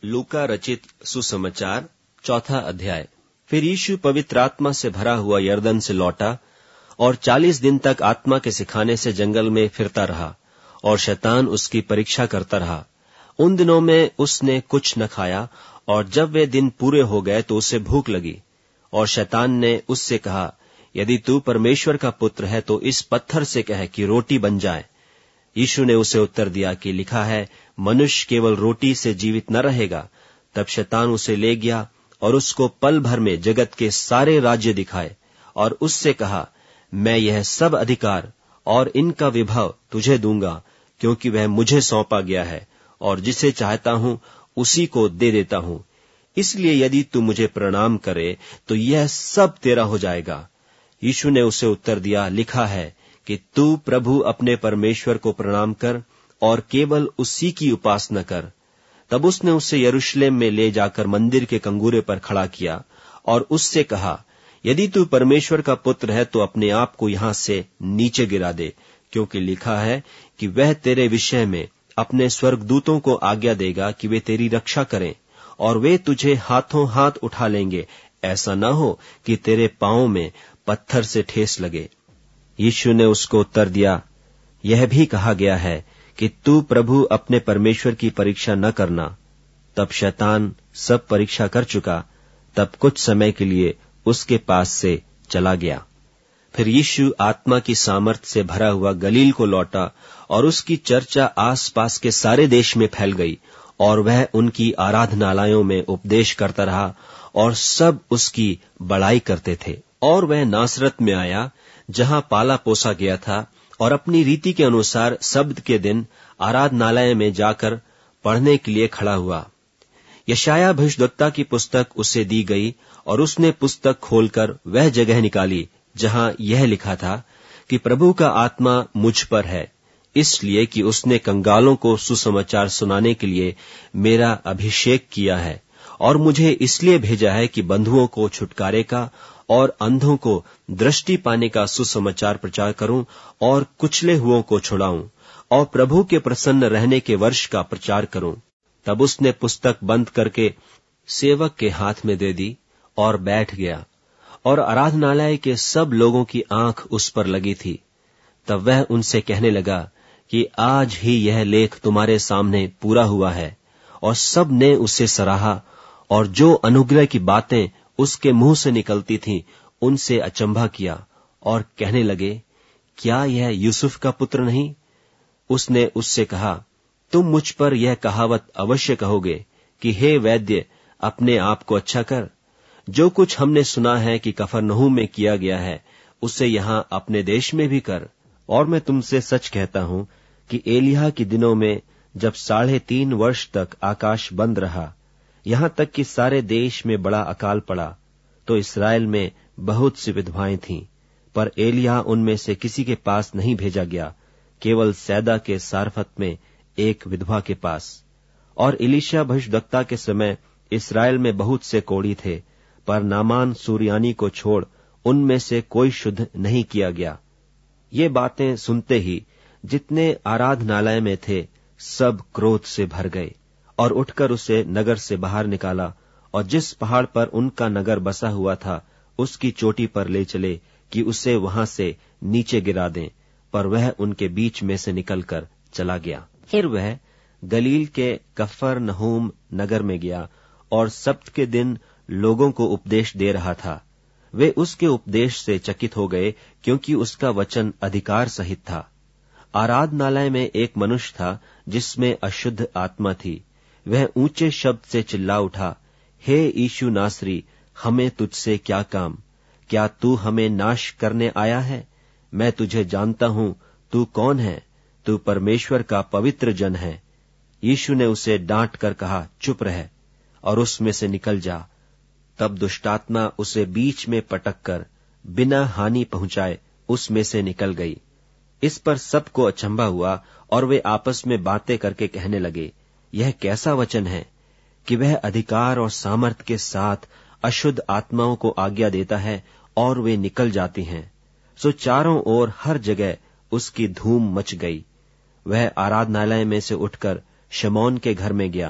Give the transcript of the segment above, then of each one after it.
लूका रचित सुसमाचार 4 अध्याय। फिर यीशु पवित्र आत्मा से भरा हुआ यरदन से लौटा और 40 दिन तक आत्मा के सिखाने से जंगल में फिरता रहा और शैतान उसकी परीक्षा करता रहा। उन दिनों में उसने कुछ न खाया और जब वे दिन पूरे हो गए तो उसे भूख लगी और शैतान ने उससे कहा, यदि तू परमेश्वर का पुत्र है तो इस पत्थर से कह कि रोटी बन जाए। यीशु ने उसे उत्तर दिया कि लिखा है, मनुष्य केवल रोटी से जीवित न रहेगा। तब शैतान उसे ले गया और उसको पल भर में जगत के सारे राज्य दिखाए और उससे कहा, मैं यह सब अधिकार और इनका विभव तुझे दूंगा, क्योंकि वह मुझे सौंपा गया है और जिसे चाहता हूं उसी को दे देता हूं। इसलिए यदि तू मुझे प्रणाम करे तो यह सब तेरा हो जाएगा। यीशु ने उसे उत्तर दिया, लिखा है कि तू प्रभु अपने परमेश्वर को प्रणाम कर और केवल उसी की उपासना कर। तब उसने उसे यरूशलेम में ले जाकर मंदिर के कंगूरे पर खड़ा किया और उससे कहा, यदि तू परमेश्वर का पुत्र है तो अपने आप को यहां से नीचे गिरा दे, क्योंकि लिखा है कि वह तेरे विषय में अपने स्वर्गदूतों को आज्ञा देगा कि वे तेरी रक्षा करें और वे तुझे हाथों हाथ उठा लेंगे, ऐसा न हो कि तेरे पांवों में पत्थर से ठेस लगे। यीशु ने उसको उत्तर दिया, यह भी कहा गया है कि तू प्रभु अपने परमेश्वर की परीक्षा न करना। तब शैतान सब परीक्षा कर चुका, तब कुछ समय के लिए उसके पास से चला गया। फिर यीशु आत्मा की सामर्थ से भरा हुआ गलील को लौटा और उसकी चर्चा आसपास के सारे देश में फैल गई और वह उनकी आराधनालयों में उपदेश करता रहा और सब उसकी बड़ाई करते थे। और वह नासरत में आया जहां पाला पोसा गया था और अपनी रीति के अनुसार सब्त के दिन आराधनालय में जाकर पढ़ने के लिए खड़ा हुआ। यशाया भविष्यद्वक्ता की पुस्तक उसे दी गई और उसने पुस्तक खोलकर वह जगह निकाली जहां यह लिखा था कि प्रभु का आत्मा मुझ पर है, इसलिए कि उसने कंगालों को सुसमाचार सुनाने के लिए मेरा अभिषेक किया है और मुझे इसलिए भेजा है कि बंधुओं को छुटकारे का और अंधों को दृष्टि पाने का सुसमाचार प्रचार करूं और कुचले हुओं को छुड़ाऊं और प्रभु के प्रसन्न रहने के वर्ष का प्रचार करूं। तब उसने पुस्तक बंद करके सेवक के हाथ में दे दी और बैठ गया और आराधनालय के सब लोगों की आंख उस पर लगी थी। तब वह उनसे कहने लगा कि आज ही यह लेख तुम्हारे सामने पूरा हुआ है। और सब ने उसे सराहा और जो अनुग्रह की बातें उसके मुंह से निकलती थीं उनसे अचंभा किया और कहने लगे, क्या यह यूसुफ का पुत्र नहीं? उसने उससे कहा, तुम मुझ पर यह कहावत अवश्य कहोगे कि हे वैद्य, अपने आप को अच्छा कर। जो कुछ हमने सुना है कि कफरनहूम में किया गया है, उसे यहां अपने देश में भी कर। और मैं तुमसे सच कहता हूं कि एलिय्याह के दिनों में जब 3.5 वर्ष तक आकाश बंद रहा, यहां तक कि सारे देश में बड़ा अकाल पड़ा, तो इस्राएल में बहुत सी विधवाएं थीं, पर एलिय्याह उनमें से किसी के पास नहीं भेजा गया, केवल सैदा के सारफत में एक विधवा के पास। और एलीशा भविष्यद्वक्ता के समय इस्राएल में बहुत से कोढ़ी थे, पर नामान सूरियानी को छोड़ उनमें से कोई शुद्ध नहीं किया गया। ये बातें सुनते ही जितने आराधनालय में थे सब क्रोध से भर गए और उठकर उसे नगर से बाहर निकाला और जिस पहाड़ पर उनका नगर बसा हुआ था उसकी चोटी पर ले चले कि उसे वहां से नीचे गिरा दें, पर वह उनके बीच में से निकलकर चला गया। फिर वह गलील के कफरनहूम नगर में गया और सब्त के दिन लोगों को उपदेश दे रहा था। वे उसके उपदेश से चकित हो गए, क्योंकि उसका वचन अधिकार सहित था। आराधनालय में एक मनुष्य था जिसमें अशुद्ध आत्मा थी। वह ऊंचे शब्द से चिल्ला उठा, हे यीशु नासरी, हमें तुझसे क्या काम? क्या तू हमें नाश करने आया है? मैं तुझे जानता हूं, तू कौन है? तू परमेश्वर का पवित्र जन है। यीशु ने उसे डांट कर कहा, चुप रह और उसमें से निकल जा। तब दुष्टात्मा उसे बीच में पटक कर बिना हानि पहुंचाए उसमें से निकल गई। इस पर सबको अचंभा हुआ और वे आपस में बातें करके कहने लगे, यह कैसा वचन है कि वह अधिकार और सामर्थ के साथ अशुद्ध आत्माओं को आज्ञा देता है और वे निकल जाती हैं। सो चारों ओर हर जगह उसकी धूम मच गई। वह आराधनालय में से उठकर शमौन के घर में गया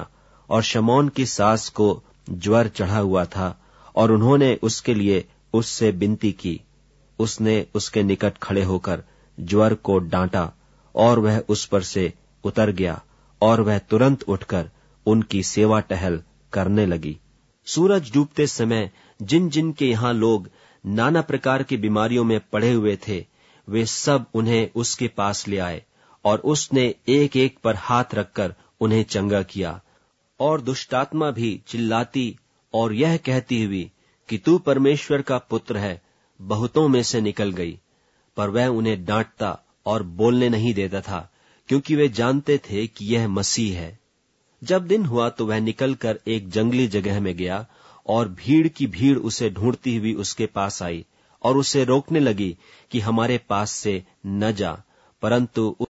और शमौन की सास को ज्वर चढ़ा हुआ था, और उन्होंने उसके लिए उससे विनती की। उसने उसके निकट खड़े होकर ज्वर को डांटा, और वह उस पर से उतर गया, और वह तुरंत उठकर उनकी सेवा टहल करने लगी। सूरज डूबते समय जिन जिन के यहाँ लोग नाना प्रकार की बीमारियों में पड़े हुए थे, वे सब उन्हें उसके पास ले आए, और उसने एक एक पर हाथ रखकर उन्हें चंगा किया। और दुष्टात्मा भी चिल्लाती और यह कहती हुई कि तू परमेश्वर का पुत्र है, बहुतों में से निकल गई। पर वह उन्हें डांटता और बोलने नहीं देता था, क्योंकि वे जानते थे कि यह मसीह है। जब दिन हुआ तो वह निकलकर एक जंगली जगह में गया, और भीड़ की भीड़ उसे ढूंढती हुई उसके पास आई और उसे रोकने लगी कि हमारे पास से न जा, परंतु